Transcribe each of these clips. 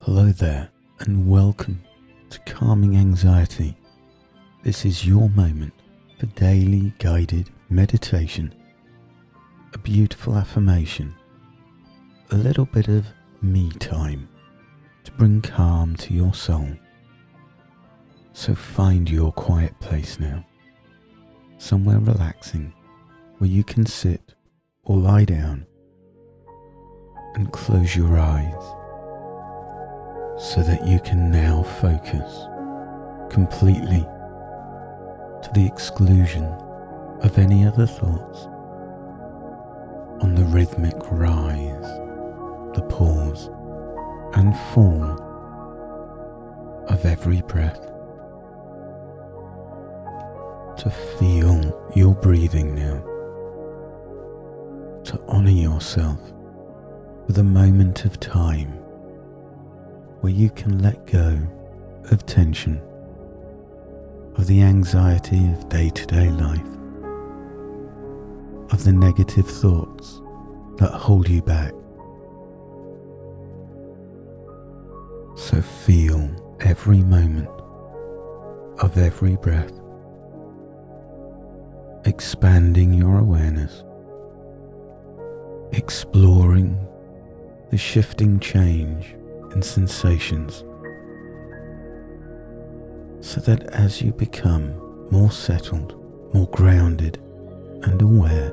Hello there, and welcome to Calming Anxiety. This is your moment for daily guided meditation, a beautiful affirmation, a little bit of me time to bring calm to your soul. So find your quiet place now, somewhere relaxing where you can sit or lie down and close your eyes, so that you can now focus completely to the exclusion of any other thoughts on the rhythmic rise, the pause and fall of every breath. To feel your breathing now, to honour yourself with a moment of time where you can let go of tension, of the anxiety of day-to-day life, of the negative thoughts that hold you back. So feel every moment of every breath, expanding your awareness, exploring the shifting change and sensations, so that as you become more settled, more grounded and aware,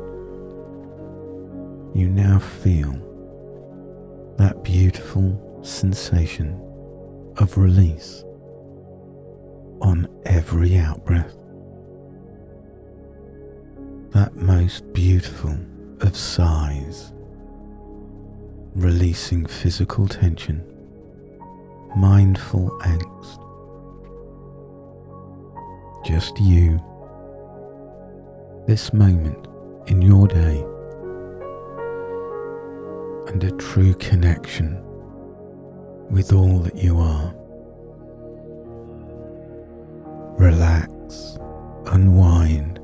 you now feel that beautiful sensation of release on every out-breath, that most beautiful of sighs, releasing physical tension, mindful angst. Just you, this moment in your day, and a true connection with all that you are. Relax, unwind,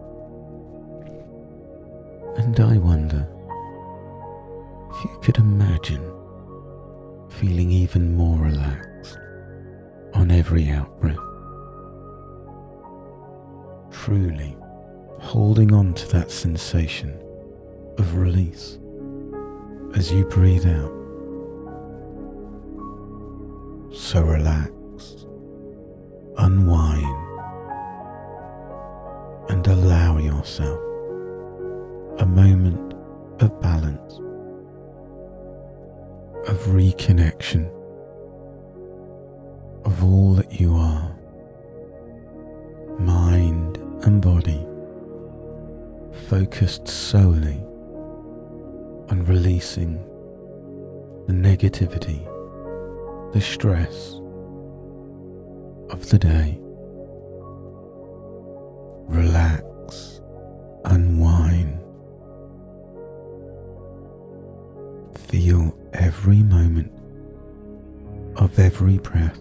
and I wonder if you could imagine feeling even more relaxed on every out-breath, truly holding on to that sensation of release as you breathe out. So relax, unwind, and allow yourself a moment of balance, of reconnection, of all that you are, mind and body, focused solely on releasing the negativity, the stress of the day. Relax, unwind, feel every moment of every breath,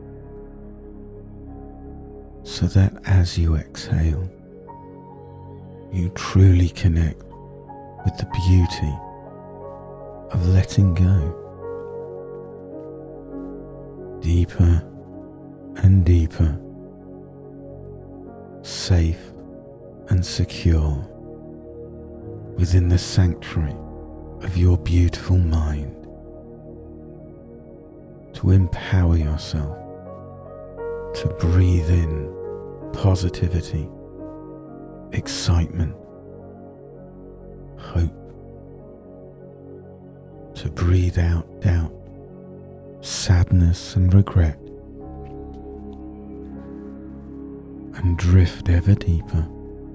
so that as you exhale, you truly connect with the beauty of letting go, deeper and deeper, safe and secure within the sanctuary of your beautiful mind, to empower yourself to breathe in positivity, excitement, hope, to breathe out doubt, sadness and regret, and drift ever deeper.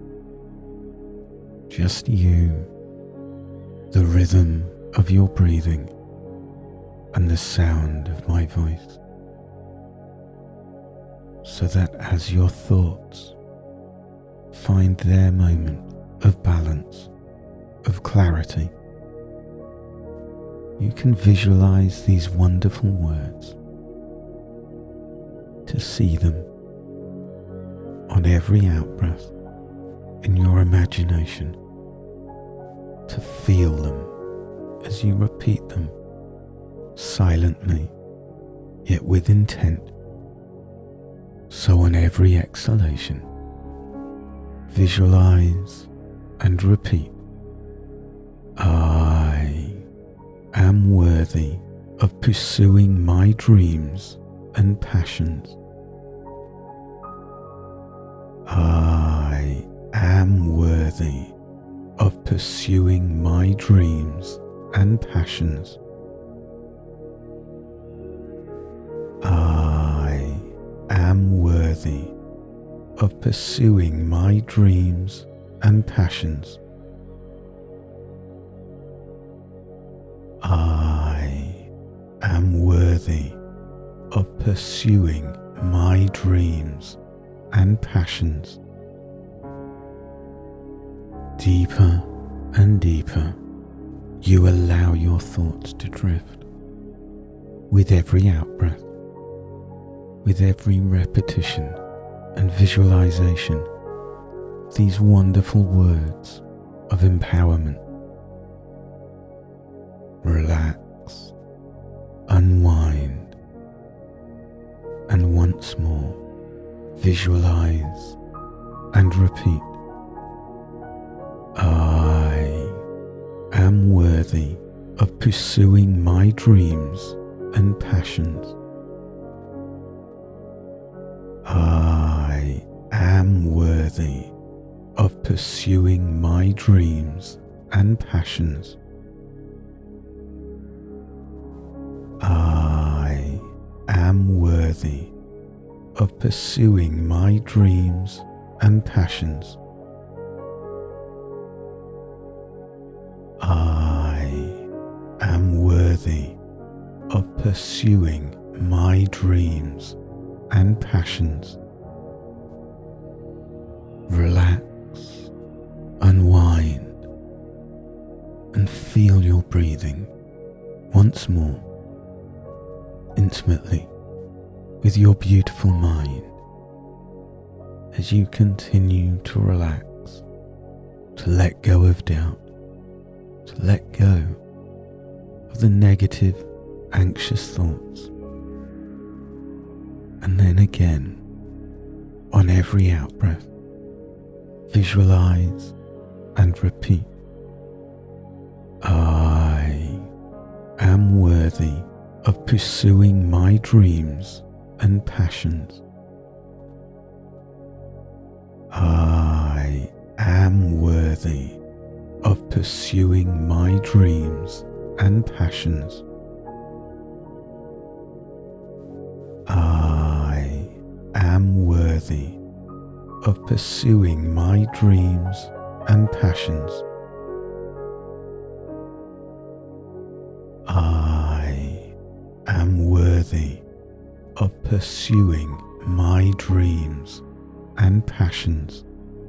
Just you, the rhythm of your breathing, and the sound of my voice, so that as your thoughts find their moment of balance, of clarity, you can visualize these wonderful words, to see them on every out-breath in your imagination, to feel them as you repeat them silently yet with intent. So on every exhalation, visualize and repeat, I am worthy of pursuing my dreams and passions. I am worthy of pursuing my dreams and passions. I am worthy of pursuing my dreams and passions. I am worthy of pursuing my dreams and passions. Deeper and deeper, you allow your thoughts to drift. With every out-breath, with every repetition and visualization, these wonderful words of empowerment. Relax, unwind, and once more visualize and repeat, I am worthy of pursuing my dreams and passions. I am worthy of pursuing my dreams and passions. I am worthy of pursuing my dreams and passions. I am worthy of pursuing my dreams and passions. Relax, unwind, and feel your breathing once more, intimately, with your beautiful mind, as you continue to relax, to let go of doubt, to let go of the negative, anxious thoughts. And then again, on every out-breath, visualize and repeat, I am worthy of pursuing my dreams and passions. I am worthy of pursuing my dreams and passions. I am worthy of pursuing my dreams and passions. I am worthy of pursuing my dreams and passions.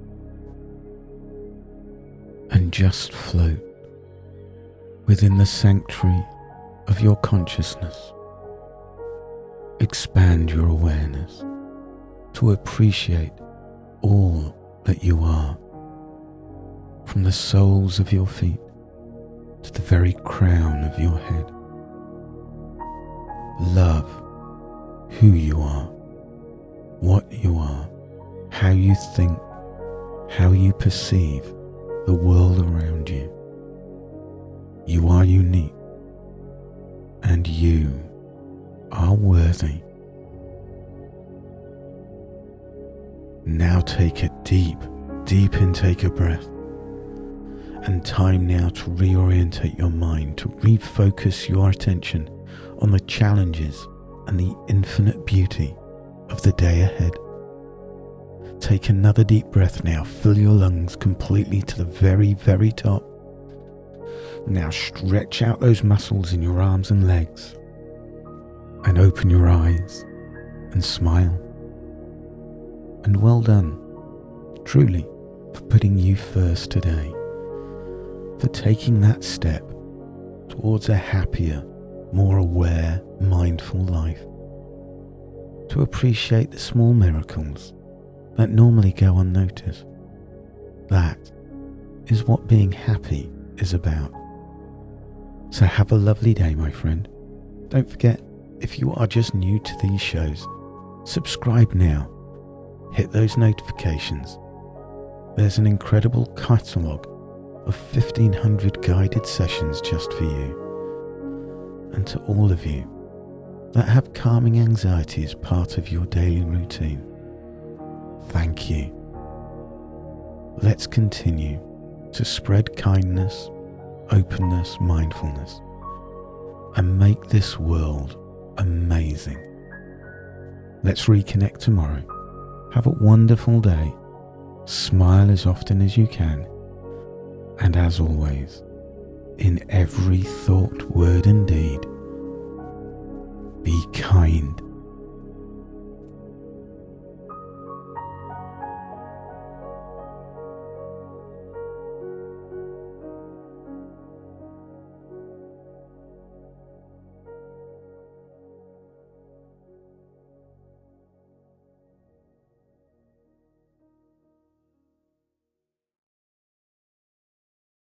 And just float within the sanctuary of your consciousness. Expand your awareness to appreciate all that you are, from the soles of your feet to the very crown of your head. Love who you are, what you are, how you think, how you perceive the world around you. You are unique, and you are worthy. Now take a deep intake of breath, and time now to reorientate your mind, to refocus your attention on the challenges and the infinite beauty of the day ahead. Take another deep breath now. Fill your lungs completely to the very, very top. Now stretch out those muscles in your arms and legs, and open your eyes and smile. And well done, truly, for putting you first today, for taking that step towards a happier, more aware, mindful life, to appreciate the small miracles that normally go unnoticed. That is what being happy is about. So have a lovely day, my friend. Don't forget, If you are just new to these shows, subscribe now. Hit those notifications. There's an incredible catalogue of 1,500 guided sessions just for you. And to all of you that have calming anxiety as part of your daily routine, thank you. Let's continue to spread kindness, openness, mindfulness, and make this world amazing. Let's reconnect tomorrow. Have a wonderful day. Smile as often as you can. And as always, in every thought, word and deed, be kind.